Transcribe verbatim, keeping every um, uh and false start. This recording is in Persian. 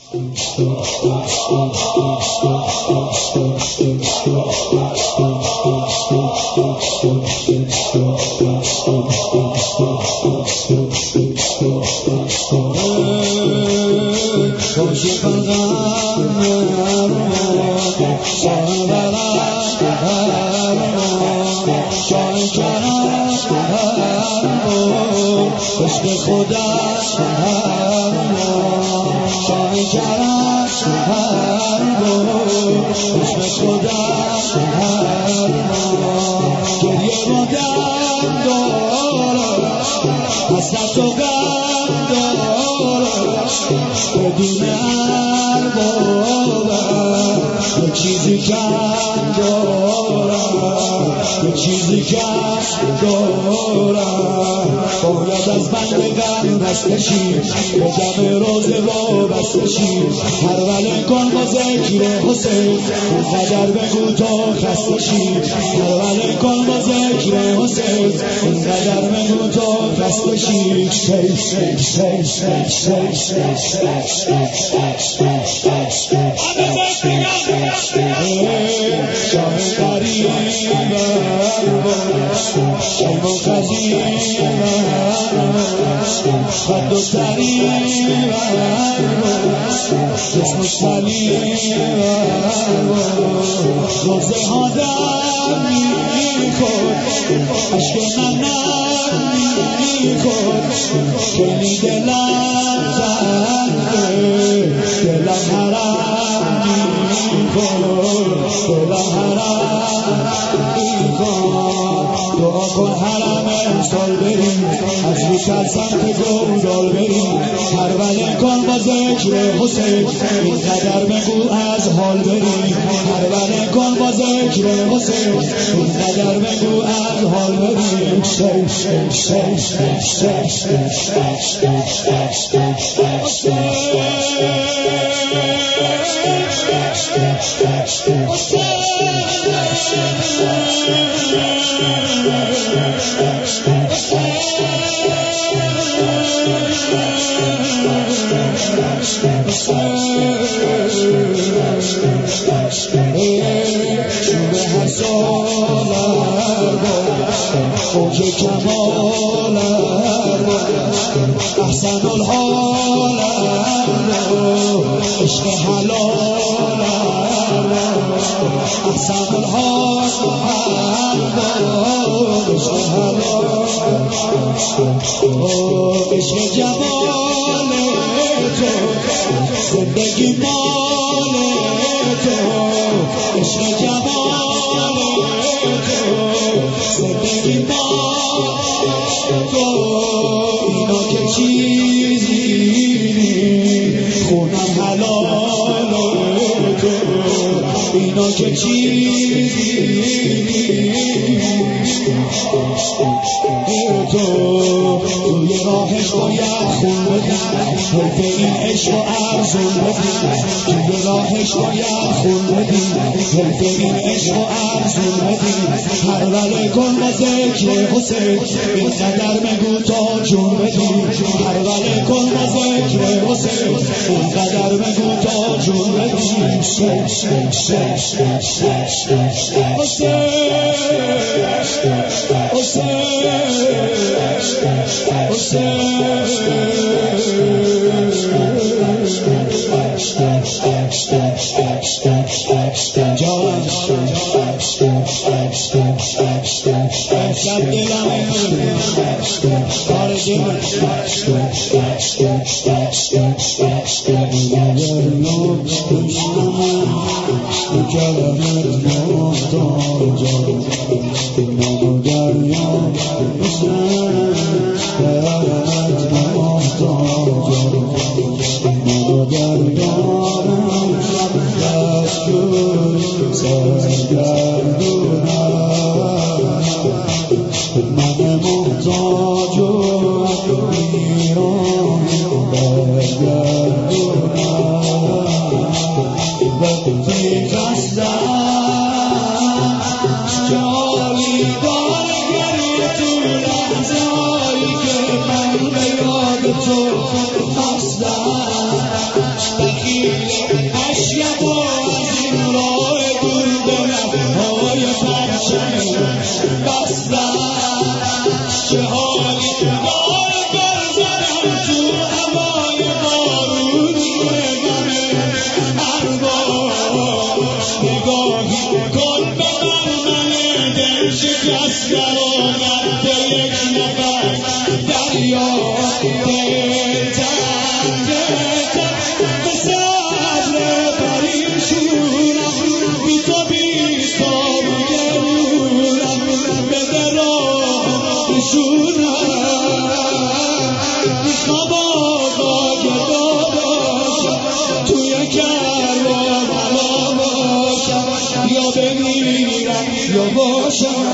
عشق خدا شاه کرم عشق خدا گریه با دم داره حسرت و غم داره بدون اربابه یه چیزی کم داره یه چیزی کم داره باید از بند غم رستشی به جمع روزه وابستشی هر وله کن با ذکر حسین اینقدر بگو تا خستشی هر وله کن با ذکر حسین اینقدر بگو تا خستشی شی شی شی شی شی شاه قریب شیب و قدیم خد و تریم جسم و سلیم روزه ها دم میکن عشق من نم میکن خیلی دلم تنگه دلم حرم میکن دلم حرم میکن دعا کن حرم امسال بریم از رو ترسم که گودال بریم هر وله کن با ذکر حسین اینقدر بگو از حال بریم هر وله کن با ذکر حسین اینقدر بگو از حال بریم شی شی شی شی خوج کمال احسن الحال عشق حلال احسن الحال عشق حلال عشق جمال تو زندگی مال تو عشق جمال تو زندگی مال تو اینا که چیزی خونم حلال تو اینا که چیزی تو توی راهش باید خون بدیم حیف این عشق و ارزون بدیم توی راهش باید خون بدیم حیف این عشق و ارزون بدیم هر وله کن با ذکر حسین اینقدر بگو تا جون بدیم هر وله کن با ذکر حسین اینقدر بگو تا جون بدیم شی شی شی شی شی حسین تو اشیبا از این راه دور به لبهای پرچم بستم چه حالی دار برزنم تو هوای بارونی غم ارباب نگاهی کن به من دل شکسته رو رد یک نفس دریا دل تنگه به صبر پریشونم بی تو بی سامونم بده راه نشونم میخوام آزاده باشم توی کروان هوا باشم یا بمیرم یا باشم